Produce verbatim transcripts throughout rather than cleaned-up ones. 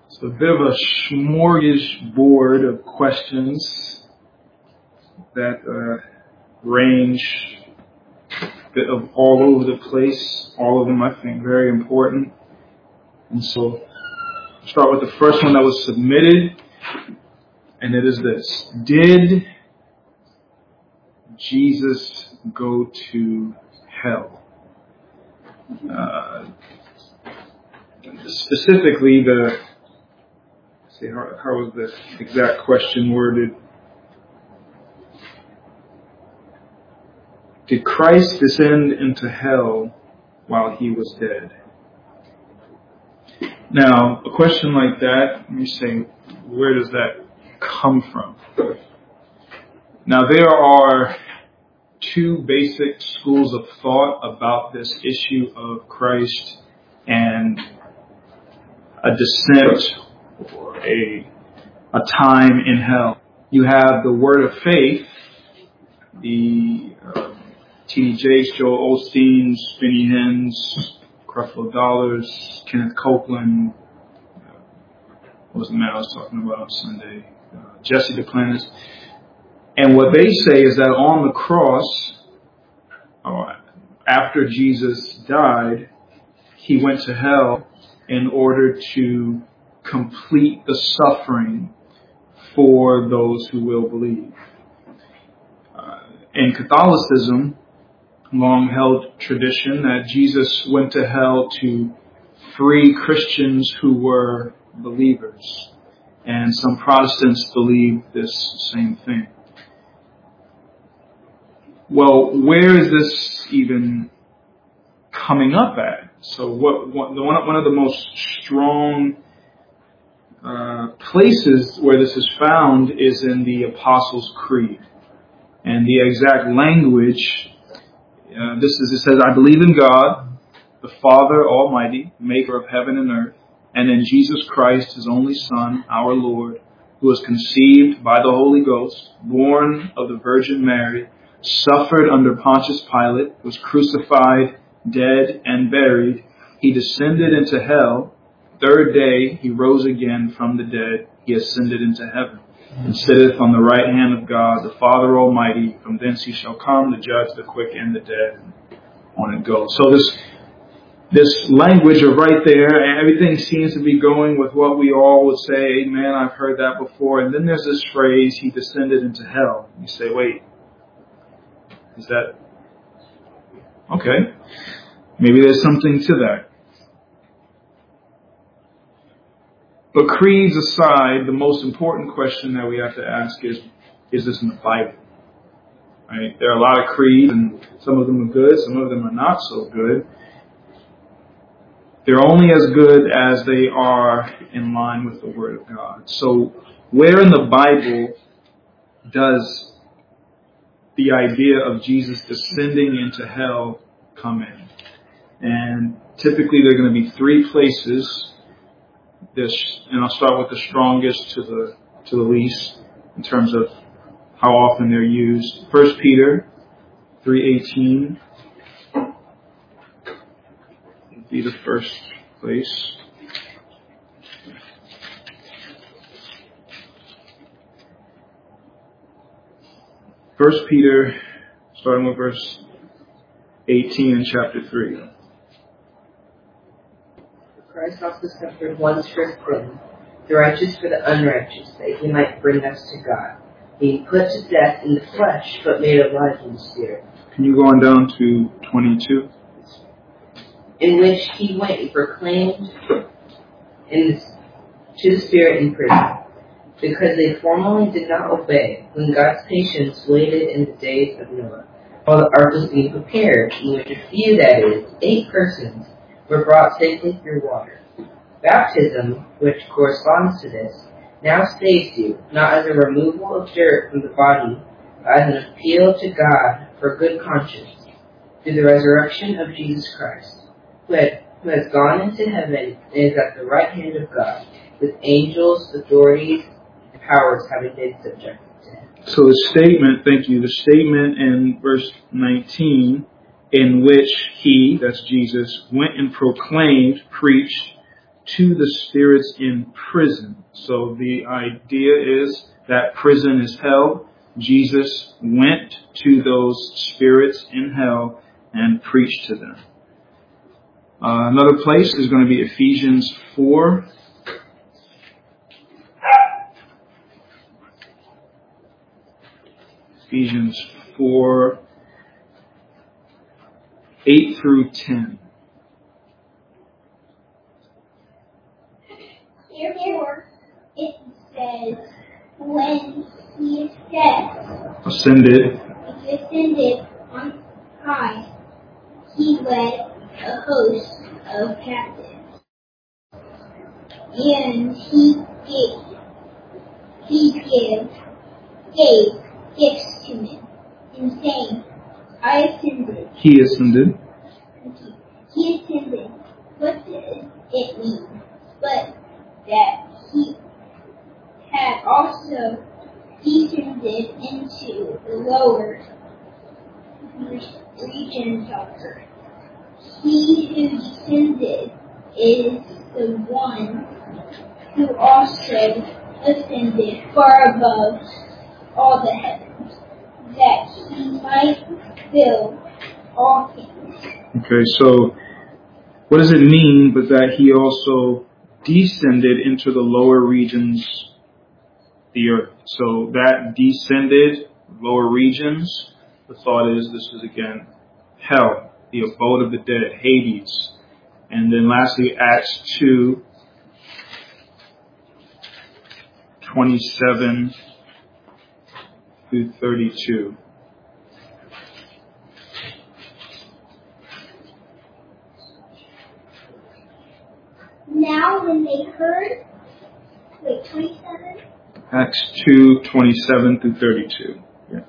It's a bit of a smorgasbord of questions that uh, range a bit of all over the place. All of them, I think, very important. And so, I'll start with the first one that was submitted, and it is this: did Jesus go to hell? Uh, specifically, the see how, how was the exact question worded? Did Christ descend into hell while he was dead? Now, a question like that, you say, where does that come from? Now, there are two basic schools of thought about this issue of Christ and a descent or a, a time in hell. You have the Word of Faith, the uh, T D Jakes, Joel Osteen's, Benny Hinn's, Creflo Dollars, Kenneth Copeland, uh, what was the man I was talking about on Sunday? Uh, Jesse Duplantis. And what they say is that on the cross, uh, after Jesus died, he went to hell in order to complete the suffering for those who will believe. Uh, in Catholicism, long-held tradition that Jesus went to hell to free Christians who were believers. And some Protestants believe this same thing. Well, where is this even coming up at? So what, what the, one, one of the most strong uh, places where this is found is in the Apostles' Creed. And the exact language, uh, this is, it says, I believe in God, the Father Almighty, maker of heaven and earth, and in Jesus Christ, his only Son, our Lord, who was conceived by the Holy Ghost, born of the Virgin Mary, suffered under Pontius Pilate, was crucified, dead, and buried. He descended into hell. Third day, he rose again from the dead. He ascended into heaven, and sitteth on the right hand of God, the Father Almighty. From thence he shall come to judge the quick and the dead. On it goes. So this this language of right there, everything seems to be going with what we all would say, amen, I've heard that before. And then there's this phrase, he descended into hell. You say, wait, is that okay? Maybe there's something to that. But creeds aside, the most important question that we have to ask is, is this in the Bible? Right? There are a lot of creeds, and some of them are good, some of them are not so good. They're only as good as they are in line with the Word of God. So where in the Bible does the idea of Jesus descending into hell come in? And typically there are going to be three places. This, and I'll start with the strongest to the to the least in terms of how often they're used. First Peter three eighteen would be the first place. First Peter, starting with verse eighteen in chapter three. Christ also suffered once for sin, the righteous for the unrighteous, that he might bring us to God, being put to death in the flesh, but made alive in the spirit. Can you go on down to twenty-two? In which he went and proclaimed in the, to the spirit in prison, because they formerly did not obey, when God's patience waited in the days of Noah, while the ark was being prepared, in which a few, that is, eight persons, were brought safely through water. Baptism, which corresponds to this, now saves you, not as a removal of dirt from the body, but as an appeal to God for good conscience, through the resurrection of Jesus Christ, who, had, who has gone into heaven and is at the right hand of God, with angels, authorities, and powers having been subjected to him. So the statement, thank you, the statement in verse nineteen, in which he, that's Jesus, went and proclaimed, preached to the spirits in prison. So the idea is that prison is hell. Jesus went to those spirits in hell and preached to them. Uh, another place is going to be Ephesians four. Ephesians four, eight through ten. Therefore, it says, when he said, Ascended. he ascended on high, he led a host of captives, and he gave, he gave, gave gifts to men, and saying, I ascended. He ascended. He ascended. What does it mean? But that he had also descended into the lower regions of earth. He who descended is the one who also ascended far above all the heavens, that he might fill all things. Okay, so what does it mean but that he also descended into the lower regions, the earth? So that descended, lower regions, the thought is this is again hell, the abode of the dead, Hades. And then lastly, Acts two, twenty-seven through thirty-two. Now when they heard, wait, twenty-seven? Acts two, twenty-seven through thirty-two. Yeah.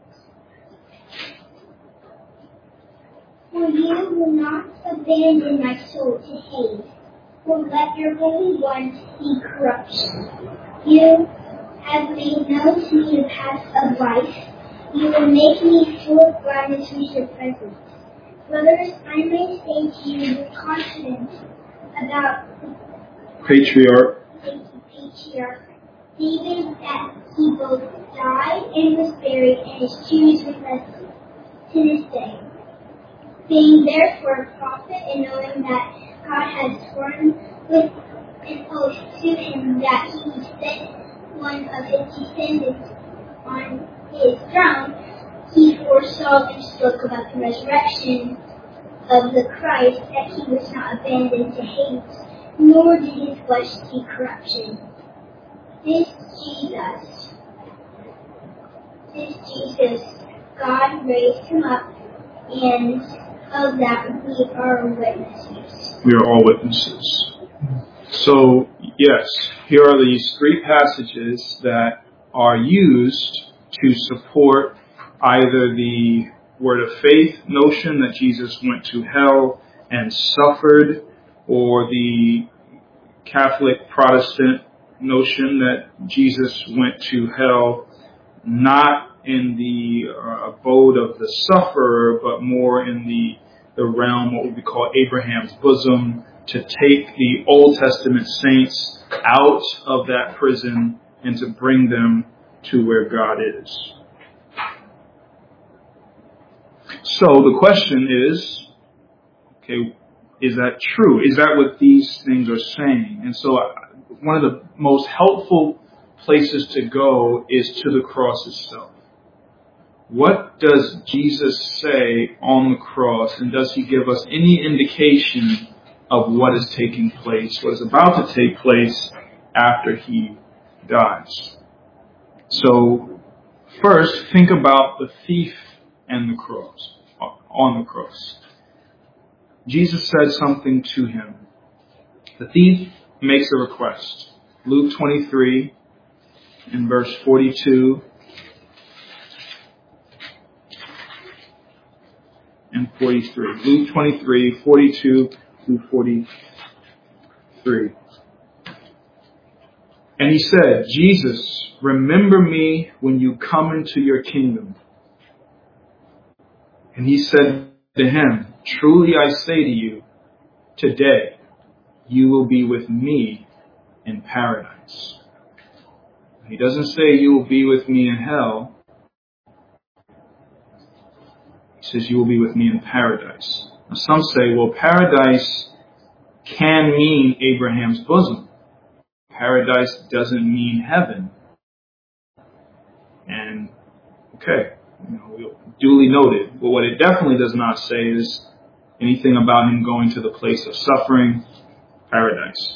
For you will not abandon my soul to Hades, or let your Holy One see corruption. You have made known to me the paths of life. You will make me full of gladness with your presence. Brothers, I may say to you with confidence about Patriarch. the patriarch David, that he both died and was buried, and is Jews with us to this day. Being therefore a prophet, and knowing that God had sworn with an oath to him that he would set one of his descendants on his throne, he foresaw and spoke about the resurrection of the Christ, that he was not abandoned to Hades, nor did his flesh see corruption. This Jesus, this Jesus, God raised him up, and of that we are witnesses. We are all witnesses. So, yes, here are these three passages that are used to support either the word of faith notion that Jesus went to hell and suffered, or the Catholic Protestant notion that Jesus went to hell not in the uh, abode of the sufferer, but more in the, the realm, what we call Abraham's bosom, to take the Old Testament saints out of that prison and to bring them to where God is. So the question is, okay, is that true? Is that what these things are saying? And so one of the most helpful places to go is to the cross itself. What does Jesus say on the cross, and does he give us any indication of what is taking place, what is about to take place after he dies? So first, think about the thief and the cross, on the cross. Jesus said something to him. The thief makes a request. Luke twenty-three, in verse forty-two and forty-three. Luke twenty-three, forty-two through forty-three. And he said, Jesus, remember me when you come into your kingdom. And he said to him, truly I say to you, today you will be with me in paradise. He doesn't say you will be with me in hell. He says you will be with me in paradise. Now some say, well, paradise can mean Abraham's bosom. Paradise doesn't mean heaven. And, okay, you know, duly noted. But what it definitely does not say is anything about him going to the place of suffering, paradise.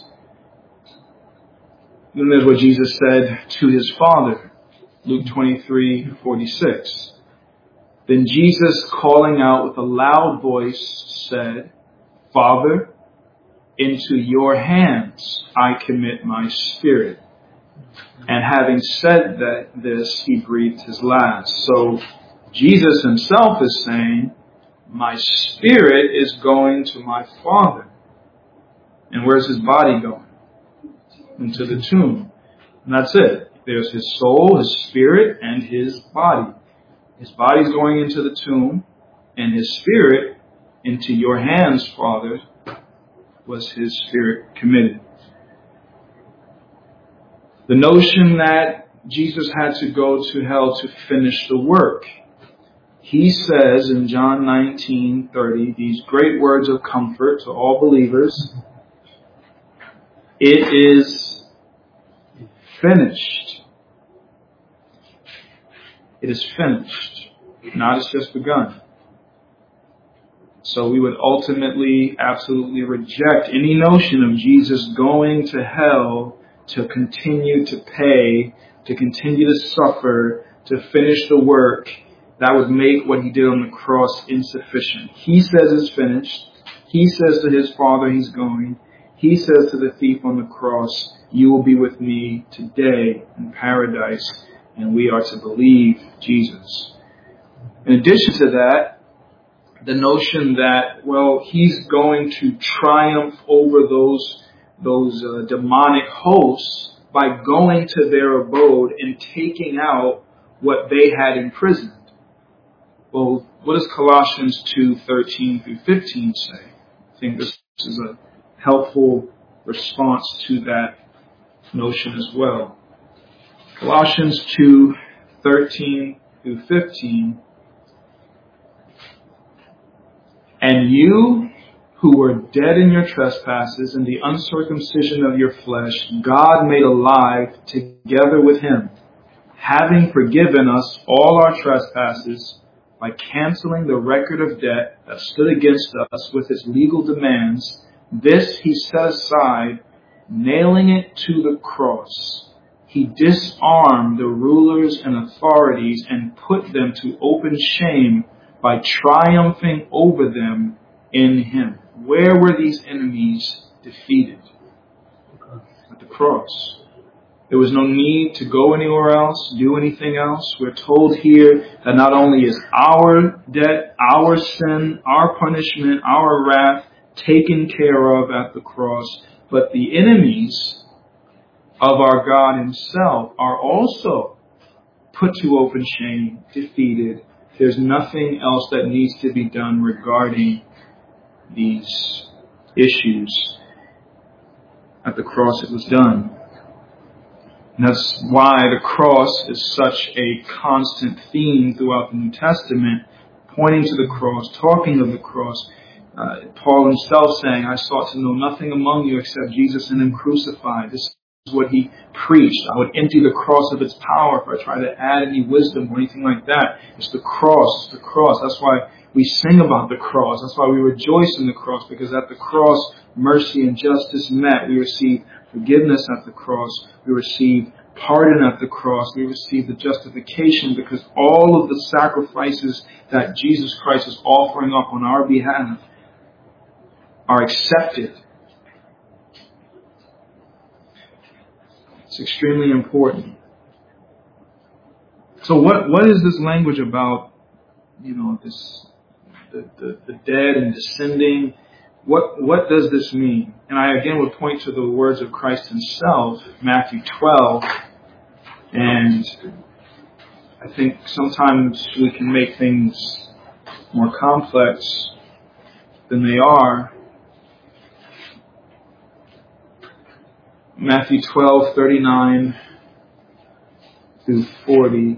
And there's what Jesus said to his Father, Luke twenty-three forty-six. Then Jesus, calling out with a loud voice, said, Father, into your hands I commit my spirit. And having said that this, he breathed his last. So Jesus himself is saying, my spirit is going to my Father. And where's his body going? Into the tomb. And that's it. There's his soul, his spirit, and his body. His body's going into the tomb, and his spirit into your hands, Father, was his spirit committed. The notion that Jesus had to go to hell to finish the work. He says in John nineteen thirty these great words of comfort to all believers. It is finished. It is finished. Not it's just begun. So we would ultimately absolutely reject any notion of Jesus going to hell to continue to pay, to continue to suffer, to finish the work. That would make what he did on the cross insufficient. He says it's finished. He says to his Father he's going. He says to the thief on the cross, you will be with me today in paradise. And we are to believe Jesus. In addition to that, the notion that, well, he's going to triumph over those, those uh, demonic hosts by going to their abode and taking out what they had imprisoned. Well, what does Colossians two thirteen through fifteen say? I think this is a helpful response to that notion as well. Colossians two thirteen through fifteen. And you who were dead in your trespasses and the uncircumcision of your flesh, God made alive together with him, having forgiven us all our trespasses by canceling the record of debt that stood against us with its legal demands. This he set aside, nailing it to the cross. He disarmed the rulers and authorities and put them to open shame by triumphing over them in him. Where were these enemies defeated? At the cross. There was no need to go anywhere else, do anything else. We're told here that not only is our debt, our sin, our punishment, our wrath taken care of at the cross, but the enemies of our God himself are also put to open shame, defeated. There's nothing else that needs to be done regarding these issues. At the cross it was done. And that's why the cross is such a constant theme throughout the New Testament, pointing to the cross, talking of the cross. Uh, Paul himself saying, I sought to know nothing among you except Jesus and him crucified. This is what he preached. I would empty the cross of its power if I try to add any wisdom or anything like that. It's the cross. It's the cross. That's why we sing about the cross. That's why we rejoice in the cross, because at the cross, mercy and justice met. We receive forgiveness at the cross. We receive pardon at the cross. We receive the justification because all of the sacrifices that Jesus Christ is offering up on our behalf are accepted. It's extremely important. So what, what is this language about, you know, this, the, the, the dead and descending? What, what does this mean? And I again would point to the words of Christ himself, Matthew twelve, and I think sometimes we can make things more complex than they are. Matthew twelve, thirty-nine through forty.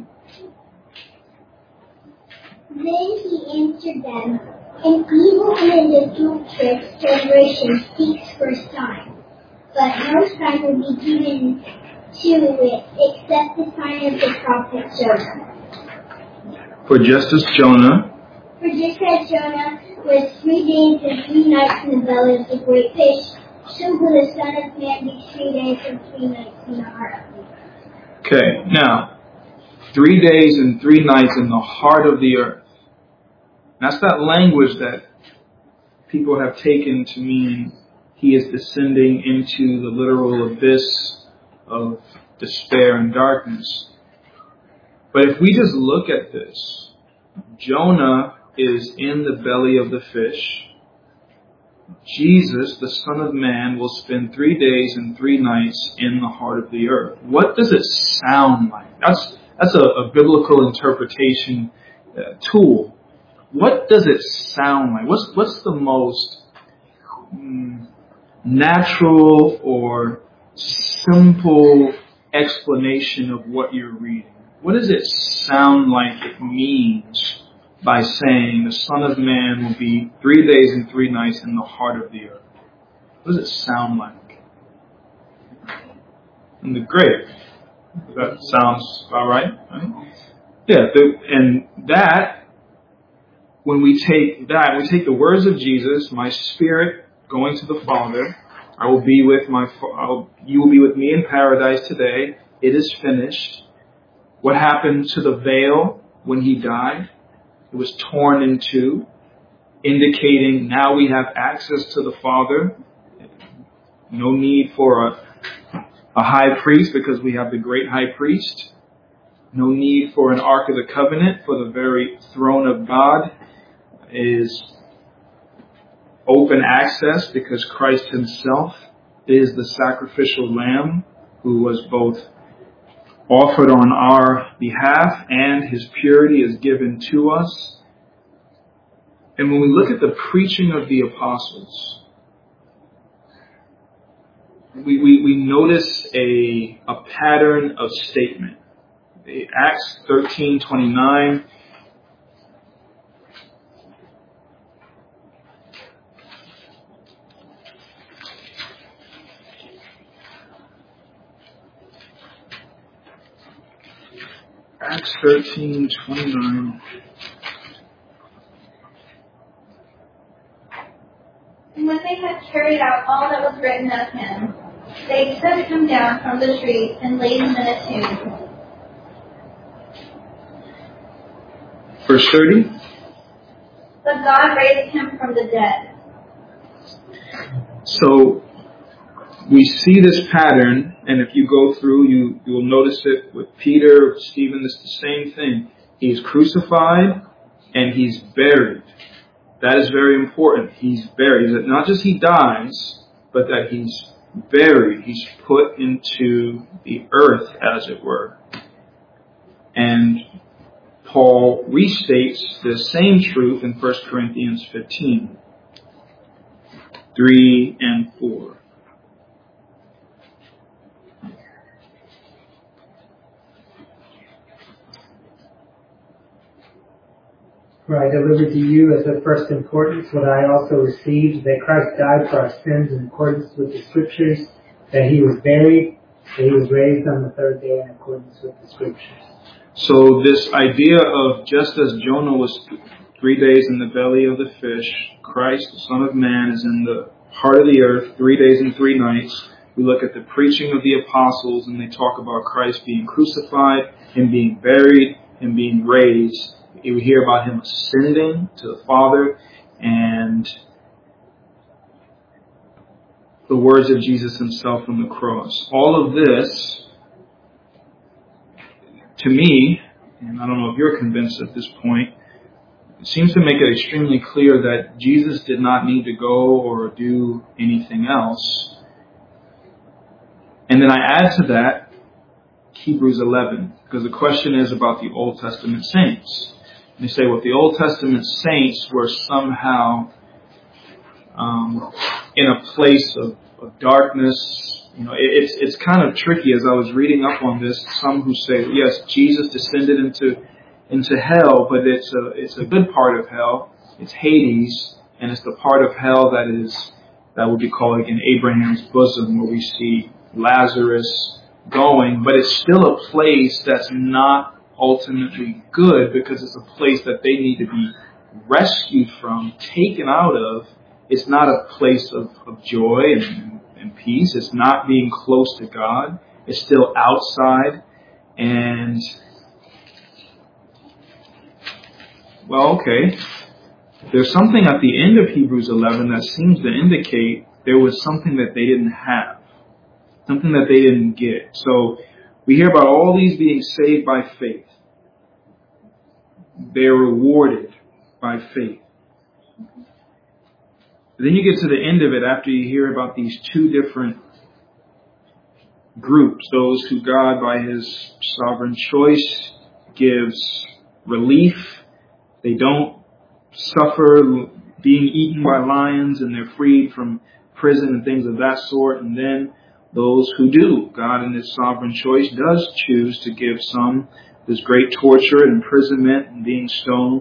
Then he answered them, an evil and adulterous generation seeks for a sign, but no sign will be given to it except the sign of the prophet Jonah. For just as Jonah, For just as Jonah was three days and three nights in the belly of the great fish, so will the Son of Man be three days and three nights in the heart of the earth. okay, now, three days and three nights in the heart of the earth. That's that language that people have taken to mean he is descending into the literal abyss of despair and darkness. But if we just look at this, Jonah is in the belly of the fish. Jesus, the Son of Man, will spend three days and three nights in the heart of the earth. What does it sound like? That's that's a, a biblical interpretation uh, tool. What does it sound like? What's what's the most mm, natural or simple explanation of what you're reading? What does it sound like it means by saying the Son of Man will be three days and three nights in the heart of the earth? What does it sound like? In the grave. That sounds about right, right? Yeah, the, and that, when we take that, we take the words of Jesus, my spirit going to the Father, I will be with my, I'll, you will be with me in paradise today. It is finished. What happened to the veil when he died? It was torn in two, indicating now we have access to the Father. No need for a, a high priest because we have the great high priest. No need for an Ark of the Covenant, for the very throne of God is open access because Christ himself is the sacrificial lamb who was both offered on our behalf and his purity is given to us. And when we look at the preaching of the apostles, we, we, we notice a, a pattern of statement. Acts thirteen twenty-nine. Acts thirteen twenty-nine. And when they had carried out all that was written of him, they took him down from the tree and laid him in a tomb. Verse thirty. But God raised him from the dead. So we see this pattern, and if you go through, you, you will notice it with Peter, with Stephen, it's the same thing. He's crucified and he's buried. That is very important. He's buried. That not just he dies, but that he's buried. He's put into the earth, as it were. And Paul restates the same truth in First Corinthians fifteen, three and four. For I delivered to you as of first importance what I also received, that Christ died for our sins in accordance with the Scriptures, that he was buried, that he was raised on the third day in accordance with the Scriptures. So this idea of just as Jonah was three days in the belly of the fish, Christ, the Son of Man, is in the heart of the earth three days and three nights. We look at the preaching of the apostles and they talk about Christ being crucified, him being buried, him being raised. We hear about him ascending to the Father and the words of Jesus himself on the cross. All of this, to me, and I don't know if you're convinced at this point, it seems to make it extremely clear that Jesus did not need to go or do anything else. And then I add to that Hebrews eleven, because the question is about the Old Testament saints. And they say, well, if the Old Testament saints were somehow um, in a place of, of darkness You know, it, it's it's kind of tricky. As I was reading up on this, some who say, yes, Jesus descended into into hell, but it's a it's a good part of hell. It's Hades, and it's the part of hell that is that would be called again Abraham's bosom, where we see Lazarus going. But it's still a place that's not ultimately good, because it's a place that they need to be rescued from, taken out of. It's not a place of, of joy and, and peace. It's not being close to God. It's still outside. And, well, okay. There's something at the end of Hebrews eleven that seems to indicate there was something that they didn't have. Something that they didn't get. So we hear about all these being saved by faith. They're rewarded by faith. But then you get to the end of it after you hear about these two different groups. Those who God, by His sovereign choice, gives relief. They don't suffer being eaten by lions, and they're freed from prison and things of that sort. And then those who do. God, in His sovereign choice, does choose to give some this great torture and imprisonment and being stoned.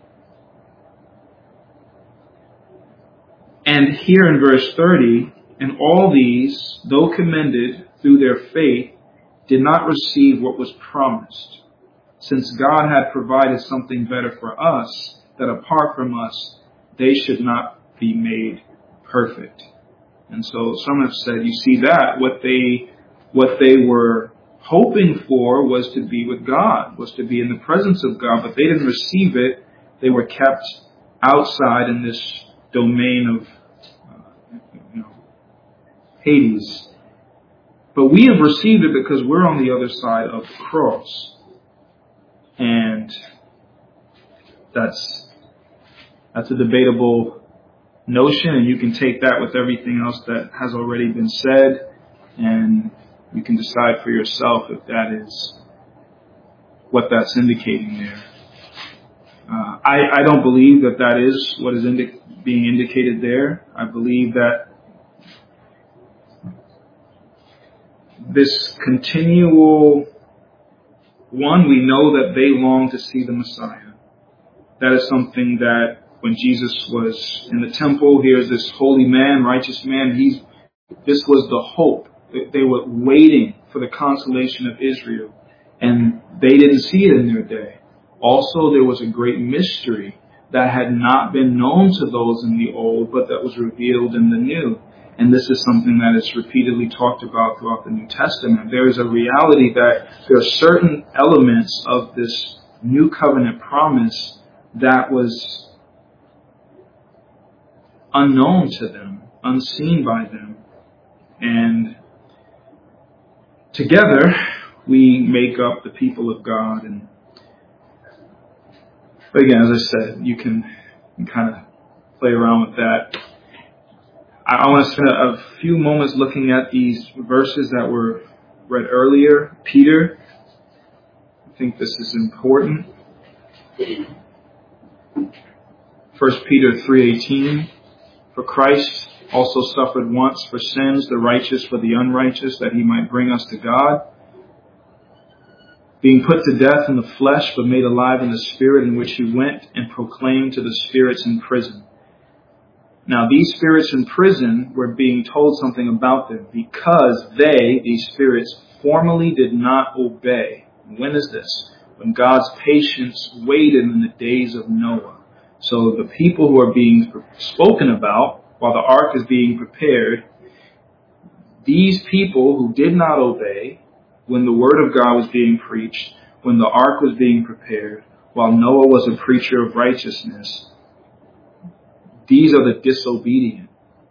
And here in verse thirty, and all these, though commended through their faith, did not receive what was promised, since God had provided something better for us, that apart from us, they should not be made perfect. And so some have said, you see that, what they, what they were hoping for was to be with God, was to be in the presence of God, but they didn't receive it. They were kept outside in this domain of uh, you know, Hades. But we have received it because we're on the other side of the cross. And that's that's a debatable notion, and you can take that with everything else that has already been said, and you can decide for yourself if that is what that's indicating there. Uh, I, I don't believe that that is what is indi- being indicated there. I believe that this continual one, we know that they long to see the Messiah. That is something that when Jesus was in the temple, here's this holy man, righteous man. He's, this was the hope. They were waiting for the consolation of Israel, and they didn't see it in their day. Also, there was a great mystery that had not been known to those in the old, but that was revealed in the new. And this is something that is repeatedly talked about throughout the New Testament. There is a reality that there are certain elements of this new covenant promise that was unknown to them, unseen by them. And together, we make up the people of God. And but again, as I said, you can, you can kind of play around with that. I, I want to spend a few moments looking at these verses that were read earlier. Peter, I think this is important. First Peter three eighteen. For Christ also suffered once for sins, the righteous for the unrighteous, that He might bring us to God, being put to death in the flesh, but made alive in the Spirit, in which He went and proclaimed to the spirits in prison. Now, these spirits in prison were being told something about them, because they, these spirits, formerly did not obey. When is this? When God's patience waited in the days of Noah. So the people who are being spoken about while the ark is being prepared, these people who did not obey when the word of God was being preached, when the ark was being prepared, while Noah was a preacher of righteousness, these are the disobedient.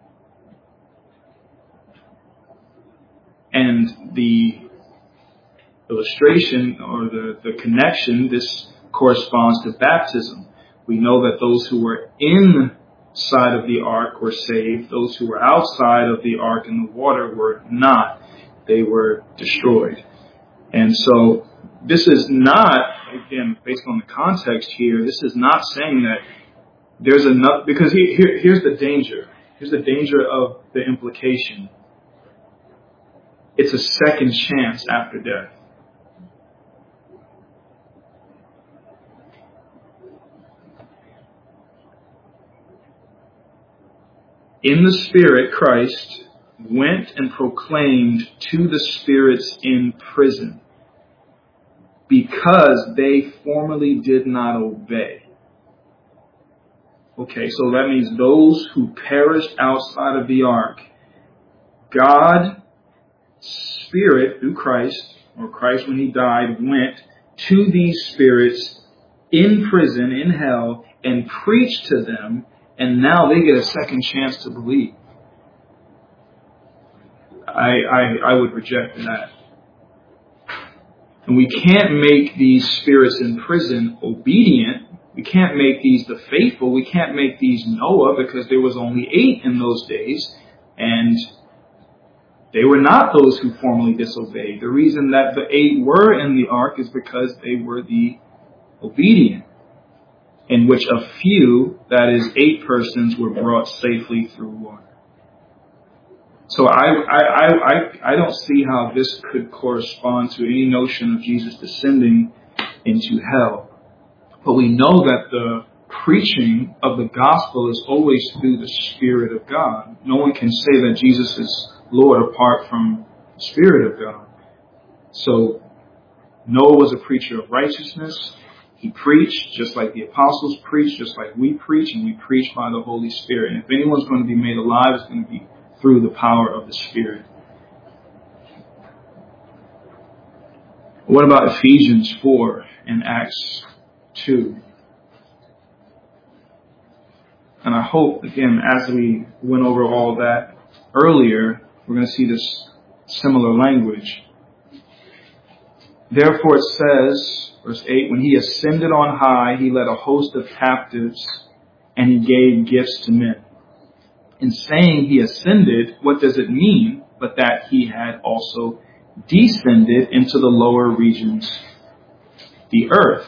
And the illustration or the, the connection, this corresponds to baptism. We know that those who were inside of the ark were saved. Those who were outside of the ark in the water were not. They were destroyed. And so this is not, again, based on the context here, this is not saying that there's enough, because here, here, here's the danger. Here's the danger of the implication. It's a second chance after death. In the Spirit, Christ went and proclaimed to the spirits in prison because they formerly did not obey. Okay, so that means those who perished outside of the ark, God, Spirit through Christ, or Christ when he died, went to these spirits in prison, in hell, and preached to them, and now they get a second chance to believe. I, I, I would reject that. And we can't make these spirits in prison obedient. We can't make these the faithful. We can't make these Noah, because there was only eight in those days. And they were not those who formerly disobeyed. The reason that the eight were in the ark is because they were the obedient, in which a few, that is eight persons, were brought safely through water. So I, I, I, I don't see how this could correspond to any notion of Jesus descending into hell. But we know that the preaching of the gospel is always through the Spirit of God. No one can say that Jesus is Lord apart from the Spirit of God. So Noah was a preacher of righteousness. He preached just like the apostles preached, just like we preach, and we preach by the Holy Spirit. And if anyone's going to be made alive, it's going to be through the power of the Spirit. What about Ephesians four and Acts two? And I hope, again, as we went over all that earlier, we're going to see this similar language. Therefore it says, verse eight, when he ascended on high, he led a host of captives and he gave gifts to men. In saying he ascended, what does it mean but that he had also descended into the lower regions, the earth?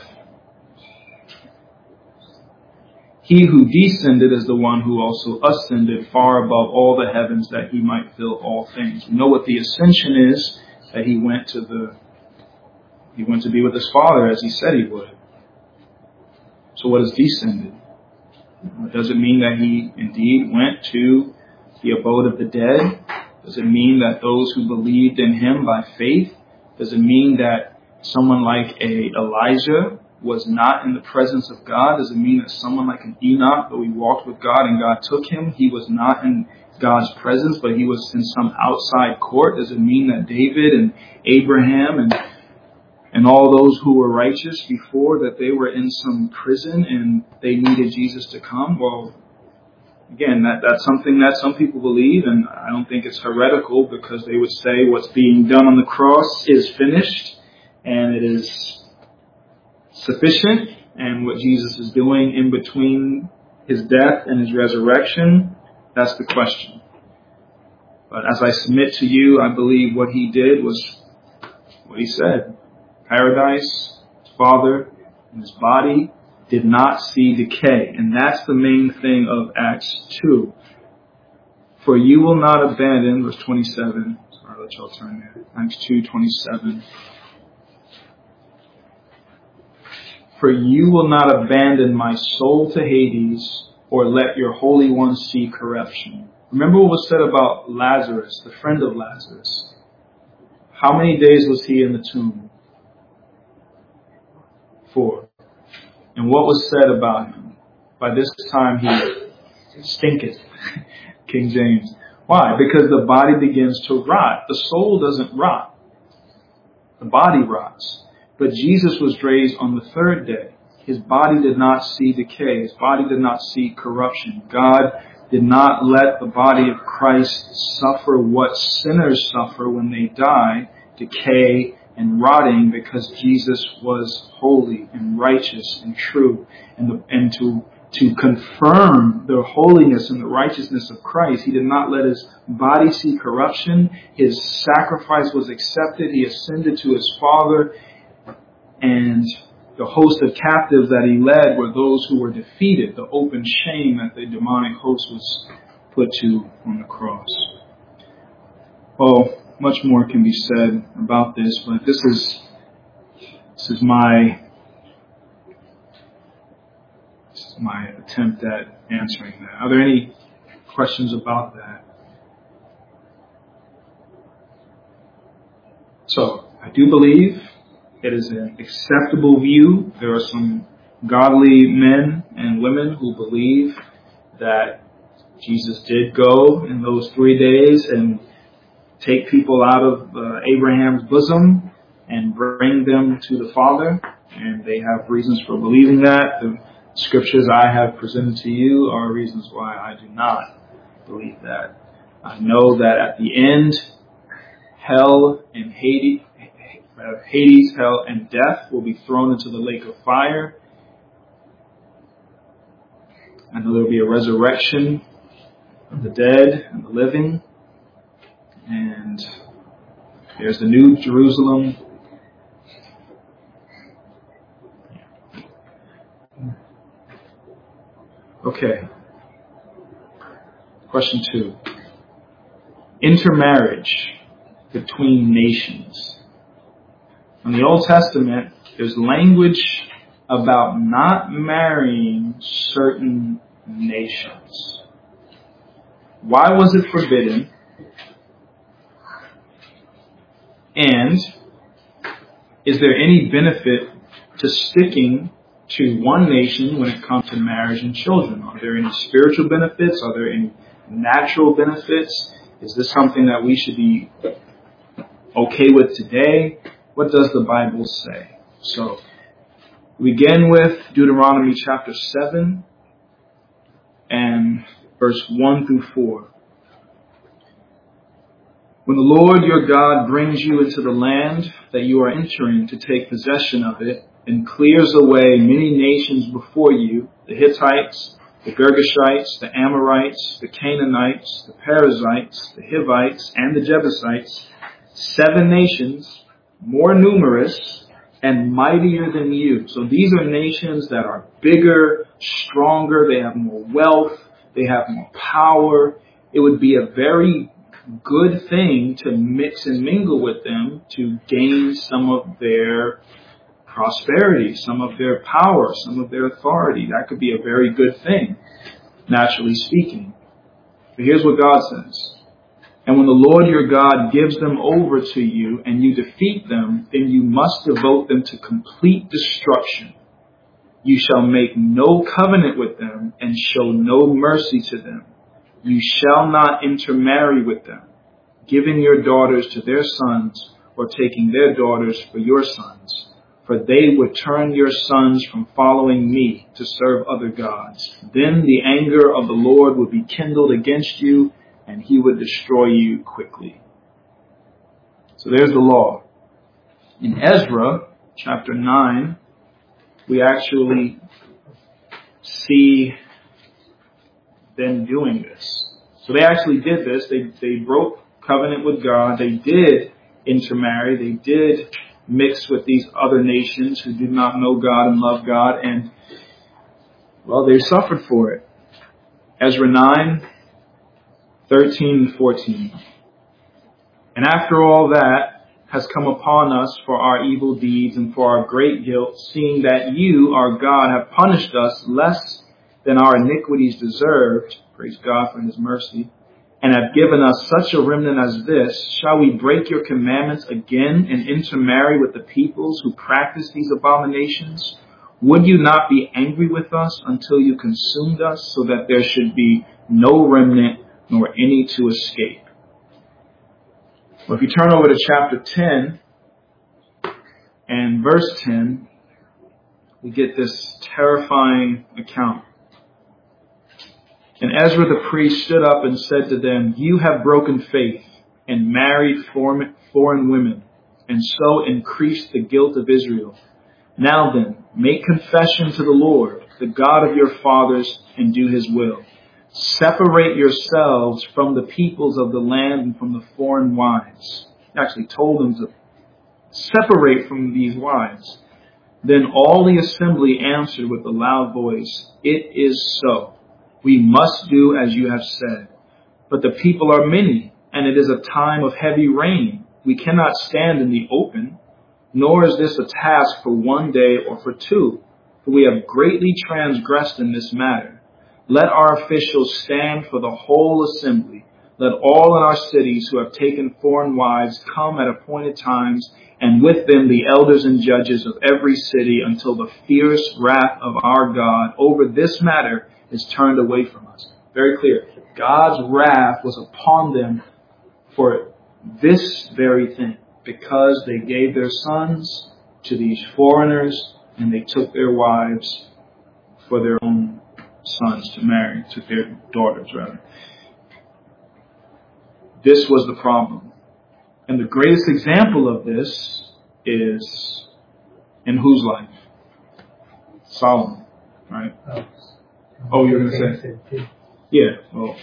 He who descended is the one who also ascended far above all the heavens, that he might fill all things. We know what the ascension is, that he went to the he went to be with his Father as he said he would. So what is descended? Does it mean that he indeed went to the abode of the dead? Does it mean that those who believed in him by faith? Does it mean that someone like a Elijah was not in the presence of God? Does it mean that someone like an Enoch, though he walked with God and God took him, he was not in God's presence, but he was in some outside court? Does it mean that David and Abraham and And all those who were righteous before, that they were in some prison and they needed Jesus to come? Well, again, that, that's something that some people believe, and I don't think it's heretical, because they would say what's being done on the cross is finished and it is sufficient, and what Jesus is doing in between his death and his resurrection, that's the question. But as I submit to you, I believe what he did was what he said. Paradise, his Father, and his body did not see decay. And that's the main thing of Acts two. For you will not abandon, verse twenty-seven. Sorry, I'll let y'all turn there. Acts two, twenty-seven. For you will not abandon my soul to Hades, or let your Holy One see corruption. Remember what was said about Lazarus, the friend of Lazarus. How many days was he in the tomb? Four. And what was said about him? By this time he stinketh. King James. Why? Because the body begins to rot. The soul doesn't rot. The body rots. But Jesus was raised on the third day. His body did not see decay. His body did not see corruption. God did not let the body of Christ suffer what sinners suffer when they die, decay and rotting, because Jesus was holy and righteous and true. And, the, and to, to confirm the holiness and the righteousness of Christ, he did not let his body see corruption. His sacrifice was accepted. He ascended to his Father. And the host of captives that he led were those who were defeated, the open shame that the demonic host was put to on the cross. Well, much more can be said about this, but this is this is my this is my attempt at answering that. Are there any questions about that? So, I do believe it is an acceptable view. There are some godly men and women who believe that Jesus did go in those three days and take people out of uh, Abraham's bosom and bring them to the Father. And they have reasons for believing that. The scriptures I have presented to you are reasons why I do not believe that. I know that at the end, hell and Hades, Hades, hell, and death will be thrown into the lake of fire. I know there will be a resurrection of the dead and the living. And there's the new Jerusalem. Okay. Question two. Intermarriage between nations. In the Old Testament, there's language about not marrying certain nations. Why was it forbidden? And is there any benefit to sticking to one nation when it comes to marriage and children? Are there any spiritual benefits? Are there any natural benefits? Is this something that we should be okay with today? What does the Bible say? So, we begin with Deuteronomy chapter seven and verse one through four. When the Lord your God brings you into the land that you are entering to take possession of it, and clears away many nations before you, the Hittites, the Girgashites, the Amorites, the Canaanites, the Perizzites, the Hivites, and the Jebusites, seven nations, more numerous and mightier than you. So these are nations that are bigger, stronger, they have more wealth, they have more power. It would be a very good thing to mix and mingle with them to gain some of their prosperity, some of their power, some of their authority. That could be a very good thing, naturally speaking. But here's what God says. And when the Lord your God gives them over to you and you defeat them, then you must devote them to complete destruction. You shall make no covenant with them and show no mercy to them. You shall not intermarry with them, giving your daughters to their sons or taking their daughters for your sons. For they would turn your sons from following me to serve other gods. Then the anger of the Lord would be kindled against you, and he would destroy you quickly. So there's the law. In Ezra chapter nine, we actually see them doing this. So they actually did this. They they broke covenant with God. They did intermarry. They did mix with these other nations who did not know God and love God. And, well, they suffered for it. Ezra nine, thirteen and fourteen. And after all that has come upon us for our evil deeds and for our great guilt, seeing that you, our God, have punished us less than our iniquities deserved, praise God for his mercy, and have given us such a remnant as this, shall we break your commandments again and intermarry with the peoples who practice these abominations? Would you not be angry with us until you consumed us, so that there should be no remnant nor any to escape? Well, if you turn over to chapter ten and verse ten, we get this terrifying account. And Ezra the priest stood up and said to them, you have broken faith and married foreign women, and so increased the guilt of Israel. Now then, make confession to the Lord, the God of your fathers, and do his will. Separate yourselves from the peoples of the land and from the foreign wives. He actually told them to separate from these wives. Then all the assembly answered with a loud voice, it is so. We must do as you have said. But the people are many, and it is a time of heavy rain. We cannot stand in the open, nor is this a task for one day or for two, for we have greatly transgressed in this matter. Let our officials stand for the whole assembly. Let all in our cities who have taken foreign wives come at appointed times, and with them the elders and judges of every city, until the fierce wrath of our God over this matter is turned away from us. Very clear. God's wrath was upon them for this very thing, because they gave their sons to these foreigners and they took their wives for their own sons to marry, took their daughters rather. This was the problem. And the greatest example of this is in whose life? Solomon, right? Oh, Oh, you're going to say? Yeah, well,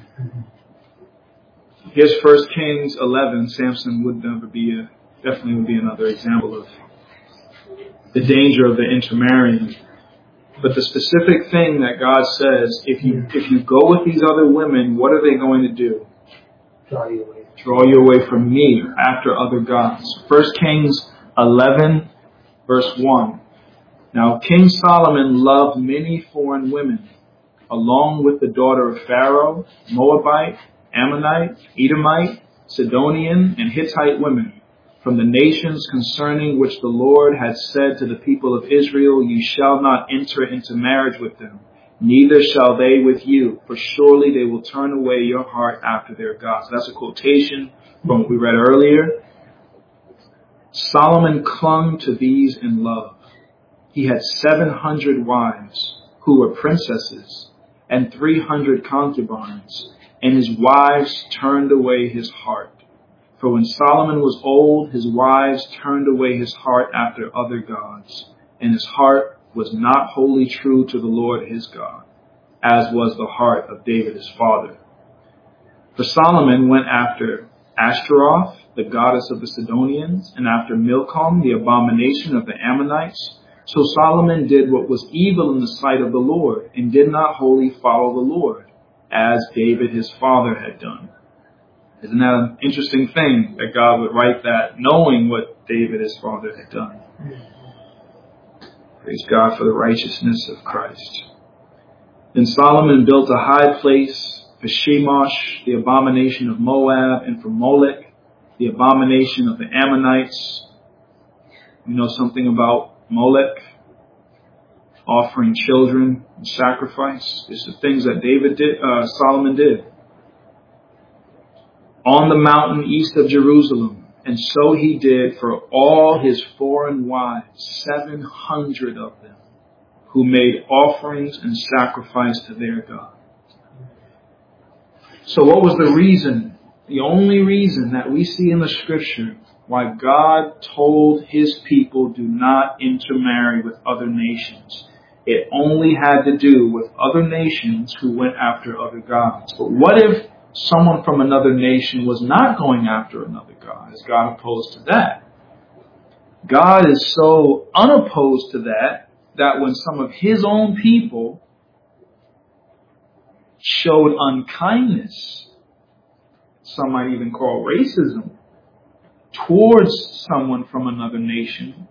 here's First Kings eleven. Samson would never be a, definitely would be another example of the danger of the intermarrying. But the specific thing that God says, if you if you go with these other women, what are they going to do? Draw you away. Draw you away from me after other gods. First Kings eleven, verse one. Now King Solomon loved many foreign women, along with the daughter of Pharaoh, Moabite, Ammonite, Edomite, Sidonian, and Hittite women, from the nations concerning which the Lord had said to the people of Israel, you shall not enter into marriage with them, neither shall they with you, for surely they will turn away your heart after their gods. That's a quotation from what we read earlier. Solomon clung to these in love. He had seven hundred wives who were princesses and three hundred concubines, and his wives turned away his heart. For when Solomon was old, his wives turned away his heart after other gods, and his heart was not wholly true to the Lord his God, as was the heart of David his father. For Solomon went after Ashtaroth, the goddess of the Sidonians, and after Milcom, the abomination of the Ammonites. So Solomon did what was evil in the sight of the Lord, and did not wholly follow the Lord, as David his father had done. Isn't that an interesting thing that God would write that, knowing what David his father had done? Praise God for the righteousness of Christ. Then Solomon built a high place for Shemosh, the abomination of Moab, and for Molech, the abomination of the Ammonites. We know something about Molech, offering children in sacrifice. These are things that David did, uh, Solomon did. On the mountain east of Jerusalem, and so he did for all his foreign wives, seven hundred of them, who made offerings and sacrifice to their God. So what was the reason, the only reason that we see in the scripture why God told his people do not intermarry with other nations? It only had to do with other nations who went after other gods. But what if someone from another nation was not going after another god? Is God opposed to that? God is so unopposed to that, that when some of his own people showed unkindness, some might even call racism, towards someone from another nation,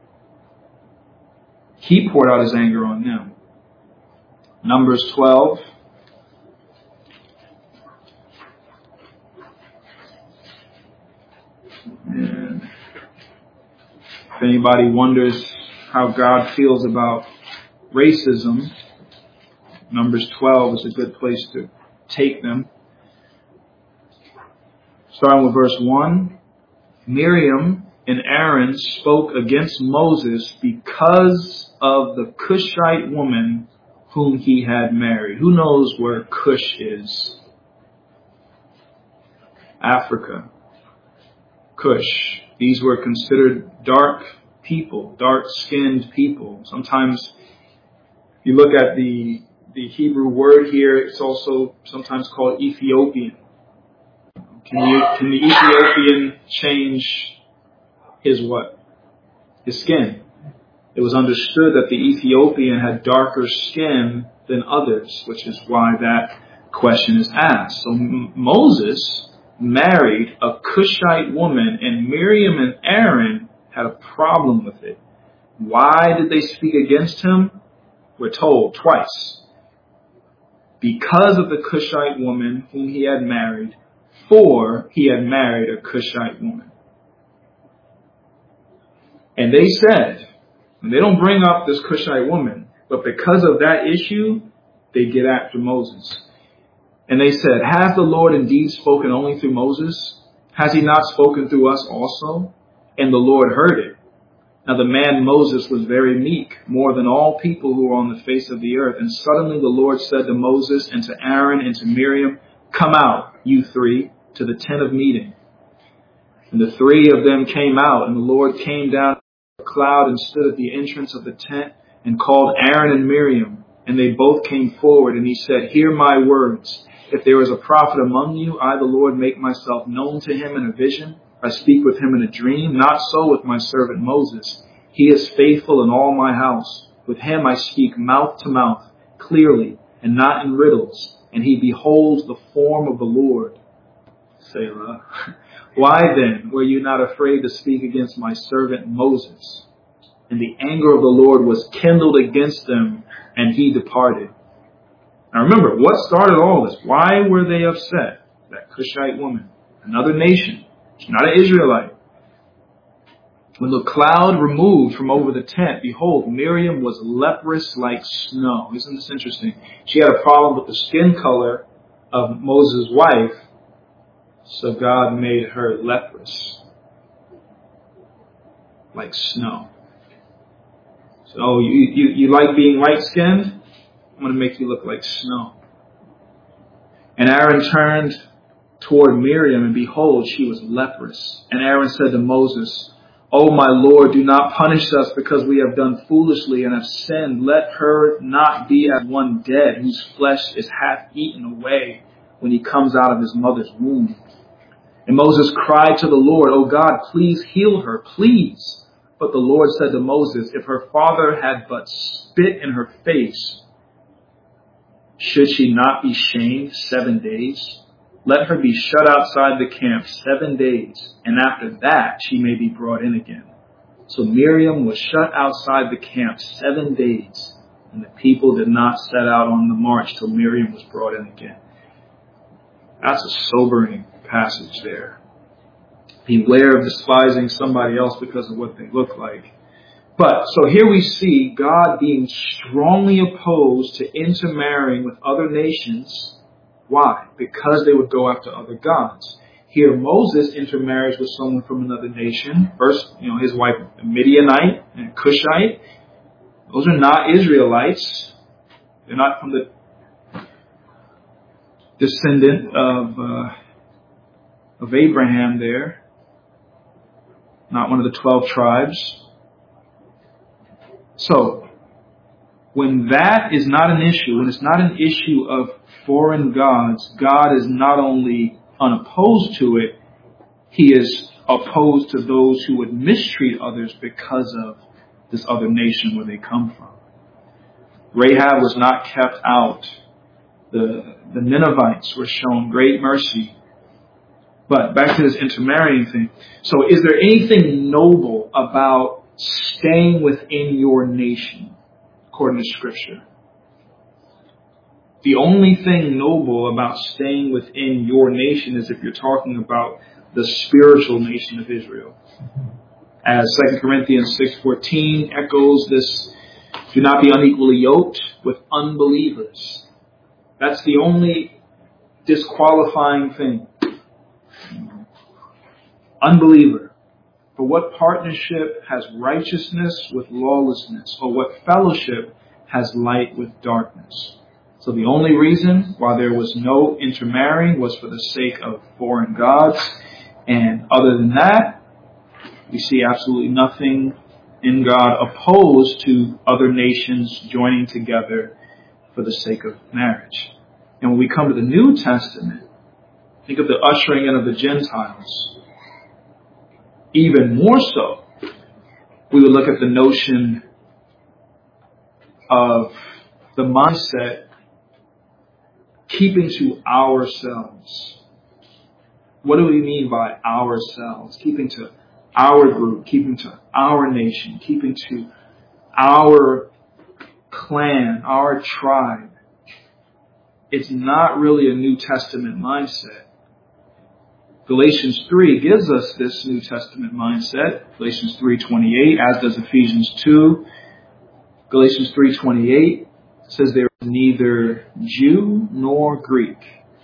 he poured out his anger on them. Numbers twelve. And if anybody wonders how God feels about racism, Numbers twelve is a good place to take them. Starting with verse one. Miriam and Aaron spoke against Moses because of the Cushite woman whom he had married. Who knows where Cush is? Africa. Cush. These were considered dark people, dark-skinned people. Sometimes you look at the the Hebrew word here, it's also sometimes called Ethiopian. Can you can the Ethiopian change his what? His skin. It was understood that the Ethiopian had darker skin than others, which is why that question is asked. So M- Moses married a Cushite woman, and Miriam and Aaron had a problem with it. Why did they speak against him? We're told twice. Because of the Cushite woman whom he had married, for he had married a Cushite woman. And they said, and they don't bring up this Cushite woman, but because of that issue, they get after Moses. And they said, has the Lord indeed spoken only through Moses? Has he not spoken through us also? And the Lord heard it. Now the man Moses was very meek, more than all people who were on the face of the earth. And suddenly the Lord said to Moses and to Aaron and to Miriam, come out, you three, to the tent of meeting. And the three of them came out, and the Lord came down in a cloud and stood at the entrance of the tent and called Aaron and Miriam. And they both came forward, and he said, hear my words. If there is a prophet among you, I, the Lord, make myself known to him in a vision. I speak with him in a dream. Not so with my servant Moses. He is faithful in all my house. With him I speak mouth to mouth, clearly, and not in riddles. And he beholds the form of the Lord. Selah. Why then were you not afraid to speak against my servant Moses? And the anger of the Lord was kindled against them, and he departed. Now remember, what started all this? Why were they upset? That Cushite woman, another nation. She's not an Israelite. When the cloud removed from over the tent, behold, Miriam was leprous like snow. Isn't this interesting? She had a problem with the skin color of Moses' wife, so God made her leprous like snow. So you, you, you like being light-skinned? I'm going to make you look like snow. And Aaron turned toward Miriam, and behold, she was leprous. And Aaron said to Moses, O my Lord, do not punish us because we have done foolishly and have sinned. Let her not be as one dead, whose flesh is half eaten away when he comes out of his mother's womb. And Moses cried to the Lord, O God, please heal her, please. But the Lord said to Moses, if her father had but spit in her face, should she not be shamed seven days? Let her be shut outside the camp seven days, and after that she may be brought in again. So Miriam was shut outside the camp seven days, and the people did not set out on the march till Miriam was brought in again. That's a sobering passage there. Beware of despising somebody else because of what they look like. But, so here we see God being strongly opposed to intermarrying with other nations. Why? Because they would go after other gods. Here Moses intermarries with someone from another nation. First, you know, his wife Midianite and Cushite. Those are not Israelites. They're not from the descendant of uh, of Abraham there. Not one of the twelve tribes. So, when that is not an issue, when it's not an issue of foreign gods, God is not only unopposed to it, he is opposed to those who would mistreat others because of this other nation where they come from. Rahab was not kept out. The, the Ninevites were shown great mercy. But back to this intermarrying thing. So is there anything noble about staying within your nation, according to Scripture? The only thing noble about staying within your nation is if you're talking about the spiritual nation of Israel. As Second Corinthians six fourteen echoes this, do not be unequally yoked with unbelievers. That's the only disqualifying thing. Unbeliever. For what partnership has righteousness with lawlessness? Or what fellowship has light with darkness? So the only reason why there was no intermarrying was for the sake of foreign gods. And other than that, we see absolutely nothing in God opposed to other nations joining together for the sake of marriage. And when we come to the New Testament, think of the ushering in of the Gentiles. Even more so, we would look at the notion of the mindset keeping to ourselves. What do we mean by ourselves? Keeping to our group, keeping to our nation, keeping to our clan, our tribe. It's not really a New Testament mindset. Galatians three gives us this New Testament mindset. Galatians three twenty-eight, as does Ephesians two. Galatians three twenty-eight says there is neither Jew nor Greek.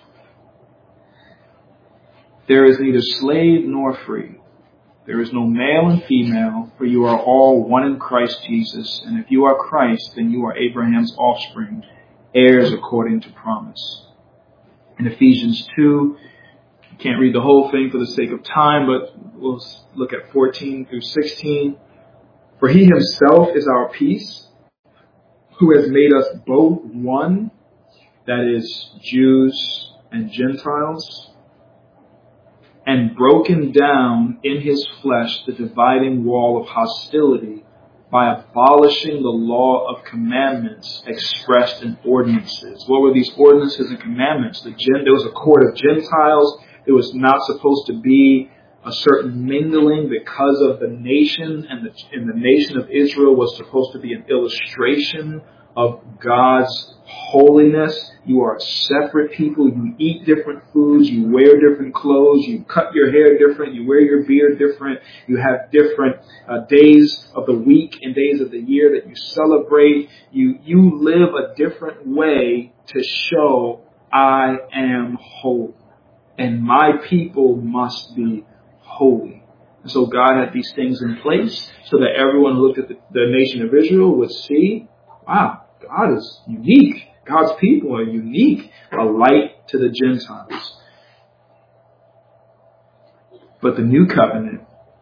There is neither slave nor free. There is no male and female, for you are all one in Christ Jesus. And if you are Christ, then you are Abraham's offspring, heirs according to promise. In Ephesians two, I can't read the whole thing for the sake of time, but we'll look at fourteen through sixteen. For he himself is our peace, who has made us both one, that is, Jews and Gentiles, and broken down in his flesh the dividing wall of hostility by abolishing the law of commandments expressed in ordinances. What were these ordinances and commandments? The gen- there was a court of Gentiles. There was not supposed to be a certain mingling because of the nation, and the, and the nation of Israel was supposed to be an illustration of God's holiness. You are a separate people. You eat different foods. You wear different clothes. You cut your hair different. You wear your beard different. You have different uh, days of the week and days of the year that you celebrate. You, you live a different way to show I am holy, and my people must be holy. And so God had these things in place so that everyone who looked at the, the nation of Israel would see, wow, God is unique. God's people are unique, a light to the Gentiles. But the new covenant,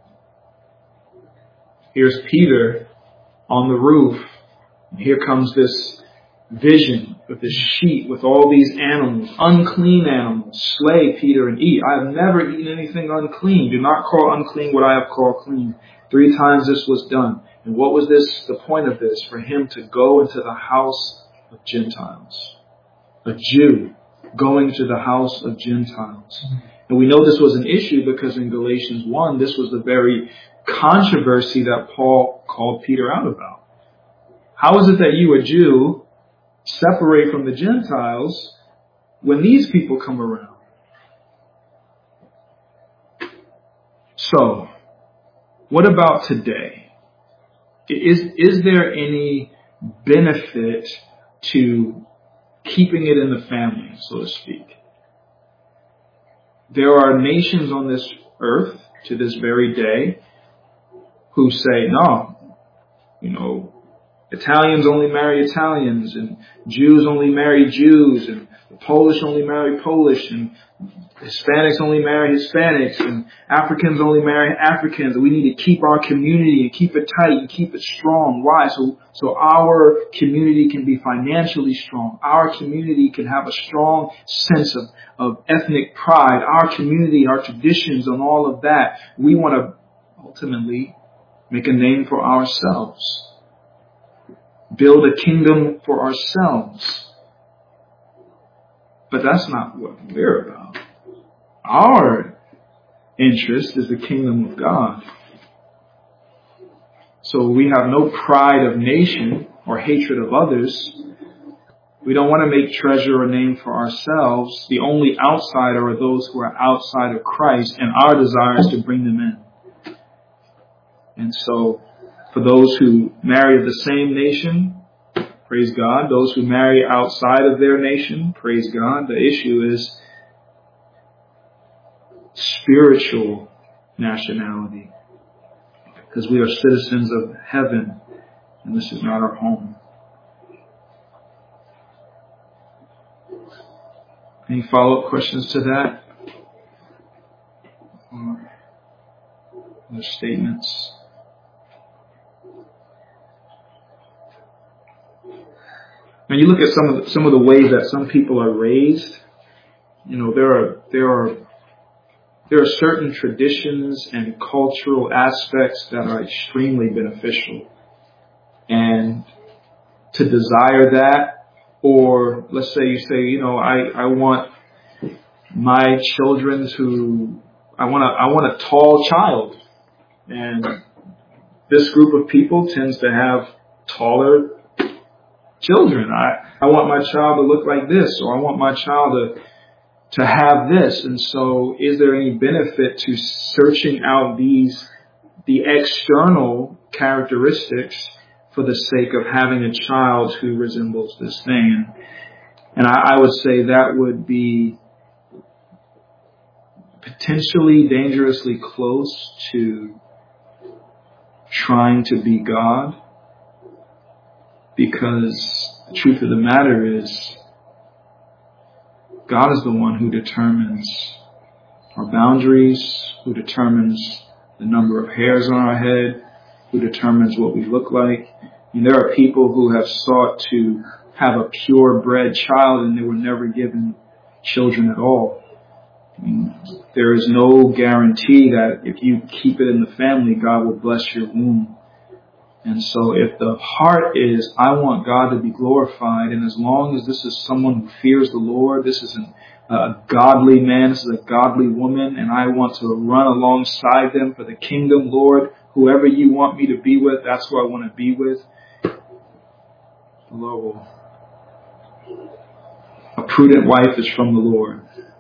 here's Peter on the roof. And here comes this vision with this sheet with all these animals, unclean animals. Slay, Peter, and eat. I have never eaten anything unclean. Do not call unclean what I have called clean. Three times this was done. And what was this, the point of this? For him to go into the house of Gentiles. A Jew going to the house of Gentiles. And we know this was an issue because in Galatians one, this was the very controversy that Paul called Peter out about. How is it that you, a Jew, separate from the Gentiles when these people come around? So, what about today? Is, is there any benefit to keeping it in the family, so to speak? There are nations on this earth to this very day who say, no, you know, Italians only marry Italians, and Jews only marry Jews, and the Polish only marry Polish, and Hispanics only marry Hispanics, and Africans only marry Africans. And we need to keep our community and keep it tight and keep it strong. Why? So, so our community can be financially strong. Our community can have a strong sense of, of ethnic pride. Our community, our traditions, and all of that. We want to ultimately make a name for ourselves. Build a kingdom for ourselves. But that's not what we're about. Our interest is the kingdom of God. So we have no pride of nation or hatred of others. We don't want to make treasure or name for ourselves. The only outsider are those who are outside of Christ, and our desire is to bring them in. And so, for those who marry of the same nation, praise God. Those who marry outside of their nation, praise God. The issue is spiritual nationality, because we are citizens of heaven, and this is not our home. Any follow-up questions to that? Or other statements? When you look at some of the, some of the ways that some people are raised, you know, there are there are there are certain traditions and cultural aspects that are extremely beneficial, and to desire that, or let's say you say, you know, I I want my children who, I want a, I want a tall child. And this group of people tends to have taller children. I, I want my child to look like this, or I want my child to to have this. And so is there any benefit to searching out these, the external characteristics for the sake of having a child who resembles this thing? And I, I would say that would be potentially dangerously close to trying to be God, because the truth of the matter is God is the one who determines our boundaries, who determines the number of hairs on our head, who determines what we look like. And there are people who have sought to have a purebred child and they were never given children at all. I mean, there is no guarantee that if you keep it in the family, God will bless your womb. And so if the heart is, I want God to be glorified, and as long as this is someone who fears the Lord, this is an, a godly man, this is a godly woman, and I want to run alongside them for the kingdom, Lord, whoever you want me to be with, that's who I want to be with. The Lord will. A prudent wife is from the Lord.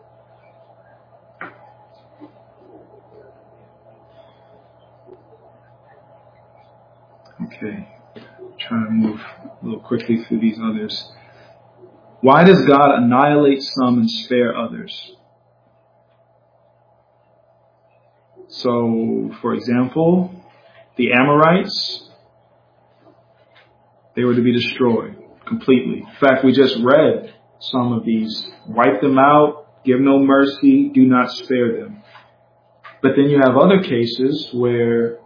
Okay, trying to move a little quickly through these others. Why does God annihilate some and spare others? So, for example, the Amorites, they were to be destroyed completely. In fact, we just read some of these. Wipe them out, give no mercy, do not spare them. But then you have other cases where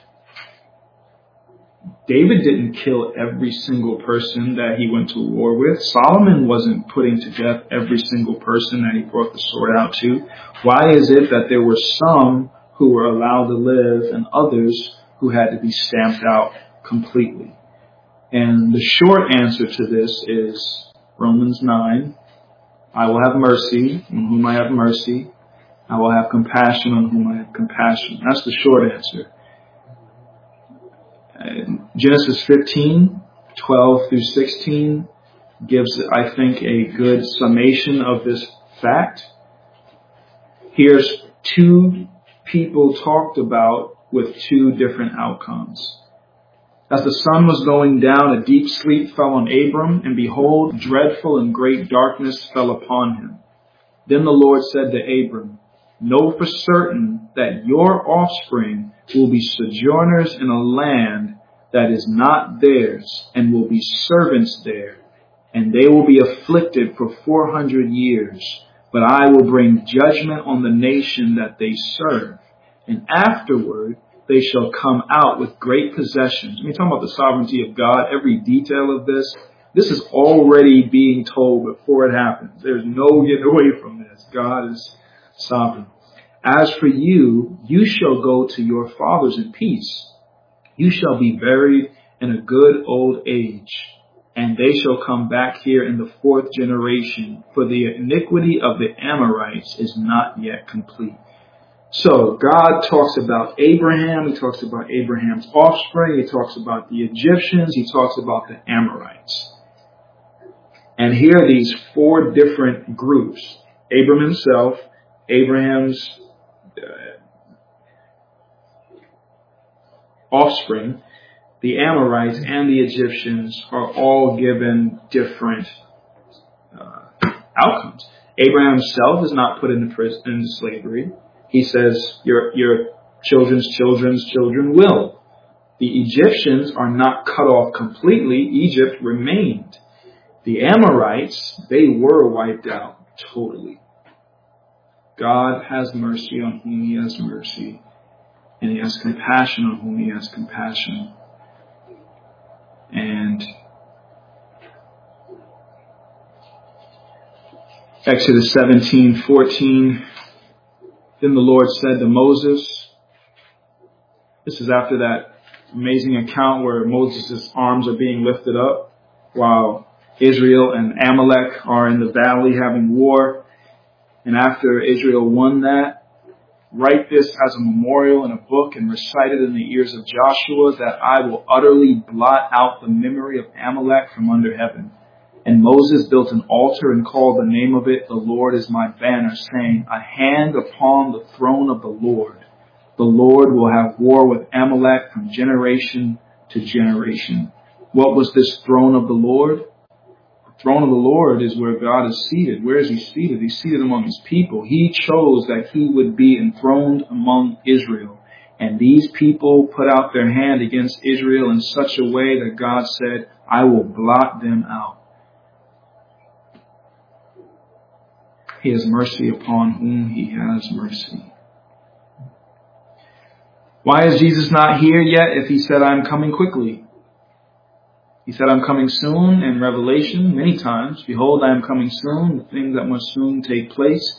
David didn't kill every single person that he went to war with. Solomon wasn't putting to death every single person that he brought the sword out to. Why is it that there were some who were allowed to live and others who had to be stamped out completely? And the short answer to this is Romans nine. I will have mercy on whom I have mercy. I will have compassion on whom I have compassion. That's the short answer. Genesis fifteen, twelve through sixteen gives, I think, a good summation of this fact. Here's two people talked about with two different outcomes. As the sun was going down, a deep sleep fell on Abram, and behold, dreadful and great darkness fell upon him. Then the Lord said to Abram, know for certain that your offspring will be sojourners in a land that is not theirs, and will be servants there, and they will be afflicted for four hundred years. But I will bring judgment on the nation that they serve, and afterward they shall come out with great possessions. When we talk about the sovereignty of God, every detail of this, this is already being told before it happens. There's no getting away from this. God is sovereign. As for you, you shall go to your fathers in peace. You shall be buried in a good old age, and they shall come back here in the fourth generation, for the iniquity of the Amorites is not yet complete. So God talks about Abraham, he talks about Abraham's offspring, he talks about the Egyptians, he talks about the Amorites. And here are these four different groups. Abram himself, Abraham's uh, offspring, the Amorites, and the Egyptians are all given different uh, outcomes. Abraham himself is not put into prison, into slavery. He says, your, your children's children's children will. The Egyptians are not cut off completely. Egypt remained. The Amorites, they were wiped out totally. God has mercy on whom he has mercy, and he has compassion on whom he has compassion. And Exodus seventeen fourteen, then the Lord said to Moses, this is after that amazing account where Moses' arms are being lifted up while Israel and Amalek are in the valley having war. And after Israel won that, write this as a memorial in a book and recite it in the ears of Joshua, that I will utterly blot out the memory of Amalek from under heaven. And Moses built an altar and called the name of it, The Lord is my banner, saying, a hand upon the throne of the Lord. The Lord will have war with Amalek from generation to generation. What was this throne of the Lord? The throne of the Lord is where God is seated. Where is he seated? He's seated among his people. He chose that he would be enthroned among Israel. And these people put out their hand against Israel in such a way that God said, I will blot them out. He has mercy upon whom he has mercy. Why is Jesus not here yet if he said, I'm coming quickly? He said, I'm coming soon in Revelation many times. Behold, I am coming soon. The things that must soon take place.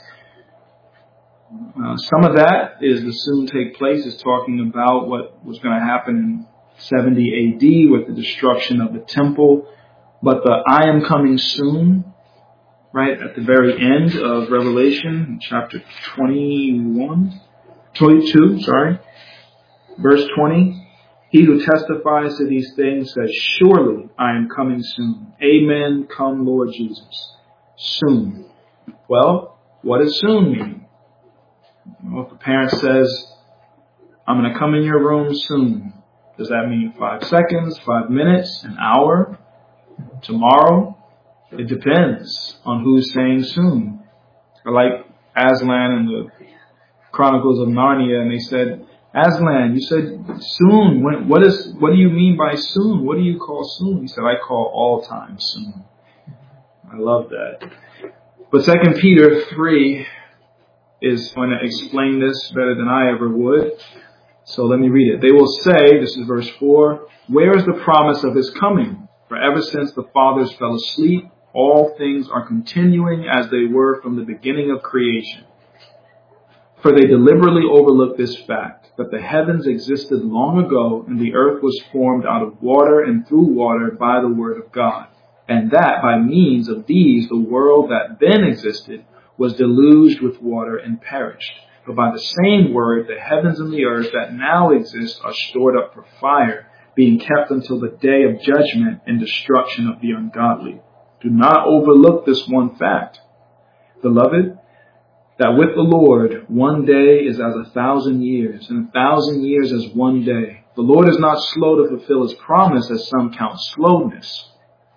Uh, some of that is the soon take place is talking about what was going to happen in seventy A D with the destruction of the temple. But the I am coming soon, right at the very end of Revelation, chapter twenty-one, twenty-two, sorry, verse twenty. He who testifies to these things says, surely I am coming soon. Amen. Come, Lord Jesus. Soon. Well, what does soon mean? Well, if the parent says, I'm going to come in your room soon, does that mean five seconds, five minutes, an hour, tomorrow? It depends on who's saying soon. Or like Aslan in the Chronicles of Narnia, and they said, Aslan, you said soon. When, what is? What do you mean by soon? What do you call soon? He said, I call all time soon. I love that. But Second Peter three is going to explain this better than I ever would. So let me read it. They will say, this is verse four, where is the promise of his coming? For ever since the fathers fell asleep, all things are continuing as they were from the beginning of creation. For they deliberately overlook this fact, that the heavens existed long ago, and the earth was formed out of water and through water by the word of God. And that by means of these, the world that then existed was deluged with water and perished. But by the same word, the heavens and the earth that now exist are stored up for fire, being kept until the day of judgment and destruction of the ungodly. Do not overlook this one fact, beloved, that with the Lord, one day is as a thousand years, and a thousand years as one day. The Lord is not slow to fulfill his promise, as some count slowness,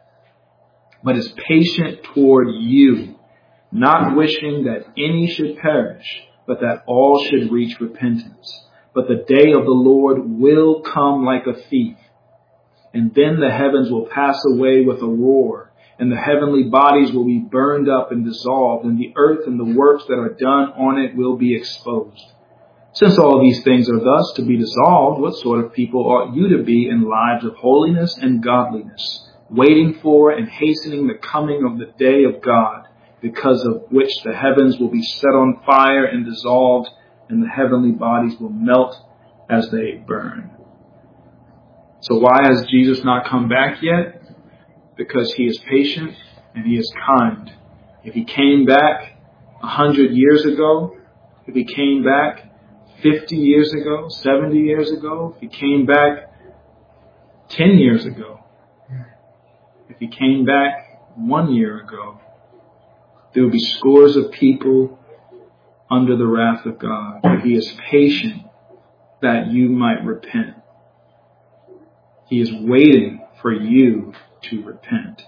but is patient toward you, not wishing that any should perish, but that all should reach repentance. But the day of the Lord will come like a thief, and then the heavens will pass away with a roar, and the heavenly bodies will be burned up and dissolved, and the earth and the works that are done on it will be exposed. Since all these things are thus to be dissolved, what sort of people ought you to be in lives of holiness and godliness, waiting for and hastening the coming of the day of God, because of which the heavens will be set on fire and dissolved, and the heavenly bodies will melt as they burn. So why has Jesus not come back yet? Because he is patient and he is kind. If he came back a hundred years ago, if he came back fifty years ago, seventy years ago, if he came back ten years ago, if he came back one year ago, there will be scores of people under the wrath of God. But he is patient that you might repent. He is waiting for you to repent.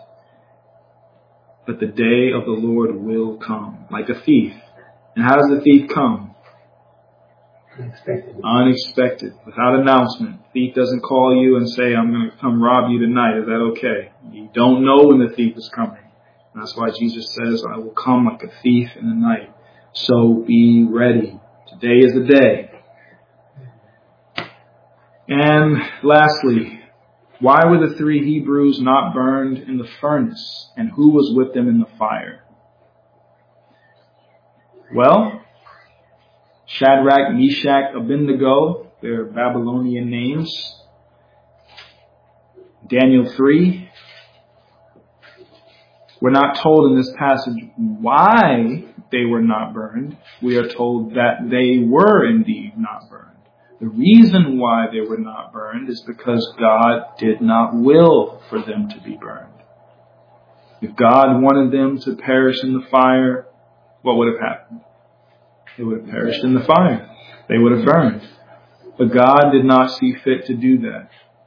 But the day of the Lord will come like a thief. And how does the thief come? Unexpected. Unexpected, without announcement. Thief doesn't call you and say, I'm going to come rob you tonight. Is that okay? You don't know when the thief is coming. And that's why Jesus says, I will come like a thief in the night. So be ready. Today is the day. And lastly, why were the three Hebrews not burned in the furnace? And who was with them in the fire? Well, Shadrach, Meshach, Abednego, their Babylonian names. Daniel three. We're not told in this passage why they were not burned. We are told that they were indeed not burned. The reason why they were not burned is because God did not will for them to be burned. If God wanted them to perish in the fire, what would have happened? They would have perished in the fire. They would have burned. But God did not see fit to do that.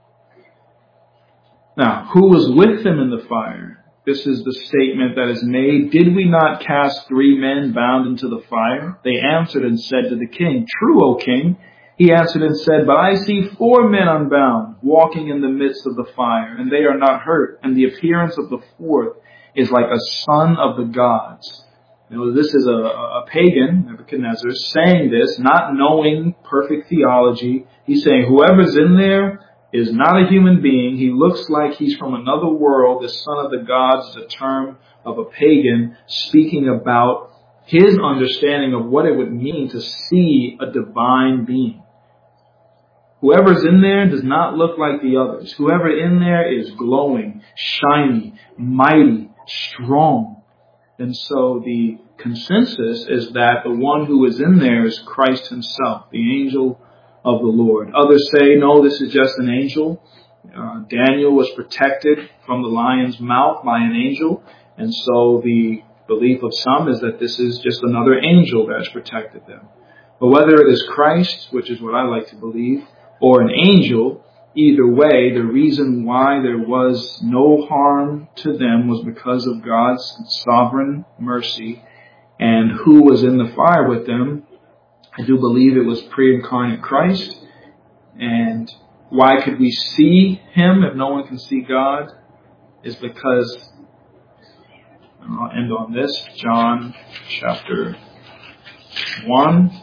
Now, who was with them in the fire? This is the statement that is made. Did we not cast three men bound into the fire? They answered and said to the king, True, O king. He answered and said, But I see four men unbound, walking in the midst of the fire, and they are not hurt. And the appearance of the fourth is like a son of the gods. You know, this is a, a pagan, Nebuchadnezzar, saying this, not knowing perfect theology. He's saying whoever's in there is not a human being. He looks like he's from another world. The son of the gods is a term of a pagan speaking about his understanding of what it would mean to see a divine being. Whoever's in there does not look like the others. Whoever in there is glowing, shiny, mighty, strong. And so the consensus is that the one who is in there is Christ himself, the angel of the Lord. Others say, no, this is just an angel. Uh, Daniel was protected from the lion's mouth by an angel. And so the belief of some is that this is just another angel that has protected them. But whether it is Christ, which is what I like to believe, or an angel, either way, the reason why there was no harm to them was because of God's sovereign mercy. And who was in the fire with them? I do believe it was pre-incarnate Christ. And why could we see him if no one can see God? Is because, and I'll end on this, John chapter one.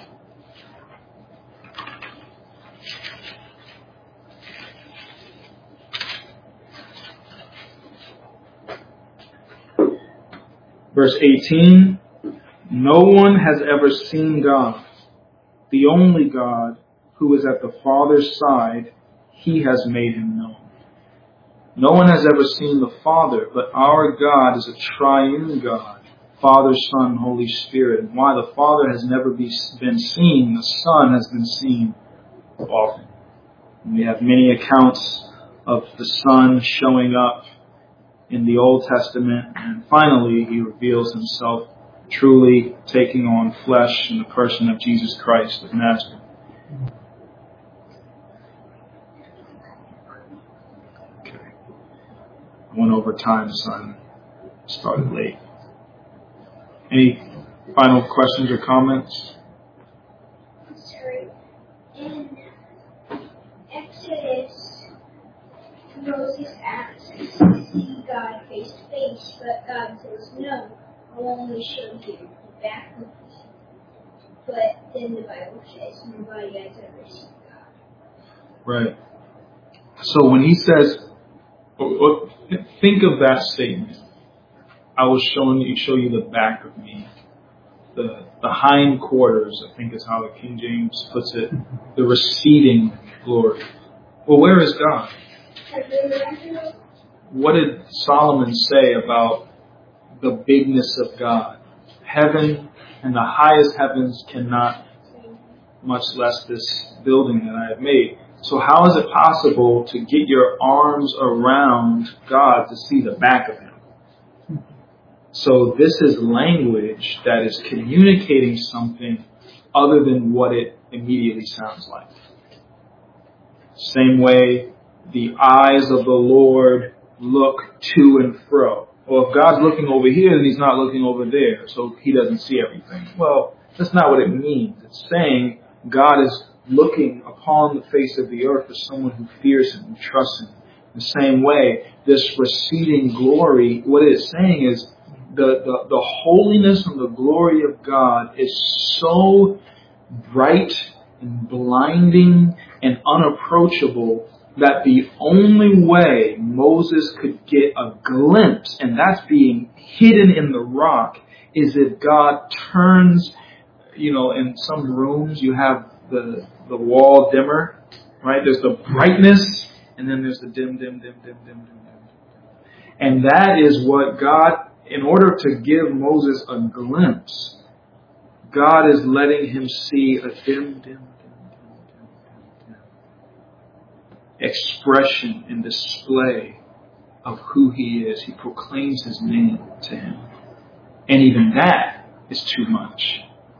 Verse eighteen, no one has ever seen God. The only God who is at the Father's side, he has made him known. No one has ever seen the Father, but our God is a triune God, Father, Son, Holy Spirit. And why the Father has never be, been seen, the Son has been seen often. And we have many accounts of the Son showing up in the Old Testament, and finally he reveals himself truly taking on flesh in the person of Jesus Christ of Nazareth. Okay. I went over time, son. Started late. Any final questions or comments? Sorry. In Exodus, Moses asks to see God face to face, but God says, no, I'll only show you the back of me. But then the Bible says nobody has ever seen God. Right. So when he says, think of that statement. I will show you, show you the back of me. The, the hind quarters, I think is how the King James puts it. The receding glory. Well, where is God? What did Solomon say about the bigness of God? Heaven and the highest heavens cannot, much less this building that I have made. So how is it possible to get your arms around God to see the back of him? So this is language that is communicating something other than what it immediately sounds like. Same way the eyes of the Lord look to and fro. Well, if God's looking over here, then he's not looking over there, so he doesn't see everything. Well, that's not what it means. It's saying God is looking upon the face of the earth as someone who fears him and trusts him. The same way, this receding glory, what it is saying is the, the, the holiness and the glory of God is so bright and blinding and unapproachable that the only way Moses could get a glimpse, and that's being hidden in the rock, is if God turns, you know, in some rooms you have the the wall dimmer, right? There's the brightness, and then there's the dim, dim, dim, dim, dim, dim, dim. And that is what God in order to give Moses a glimpse, God is letting him see a dim, dim, dim, dim, dim, dim expression and display of who he is. He proclaims his name to him. And even that is too much.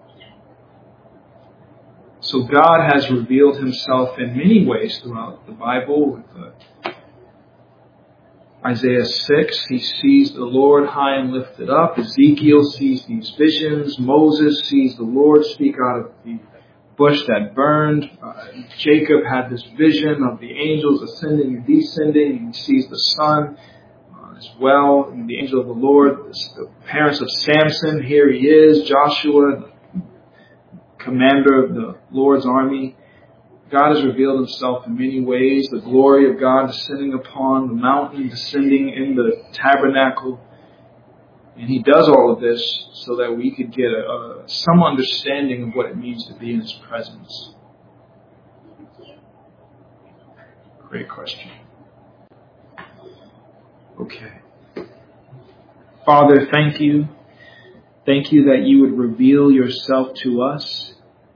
So God has revealed himself in many ways throughout the Bible. With uh, Isaiah six, he sees the Lord high and lifted up. Ezekiel sees these visions. Moses sees the Lord speak out of the bush that burned. Uh, Jacob had this vision of the angels ascending and descending. And he sees the sun uh, as well, and the angel of the Lord. The parents of Samson, here he is. Joshua, commander of the Lord's army. God has revealed himself in many ways. The glory of God descending upon the mountain, descending in the tabernacle. And he does all of this so that we could get a, a, some understanding of what it means to be in his presence. Great question. Okay. Father, thank you. Thank you that you would reveal yourself to us.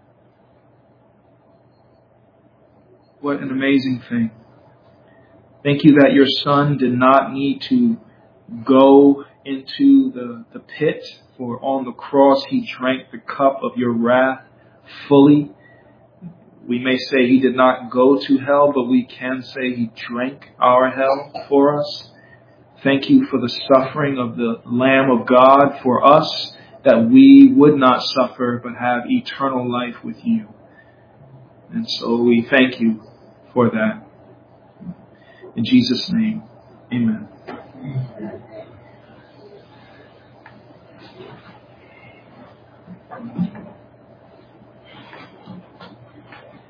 What an amazing thing. Thank you that your Son did not need to go into the, the pit, for on the cross he drank the cup of your wrath fully. We may say he did not go to hell, but we can say he drank our hell for us. Thank you for the suffering of the Lamb of God for us, that we would not suffer but have eternal life with you. And so we thank you for that. In Jesus' name, amen. Amen.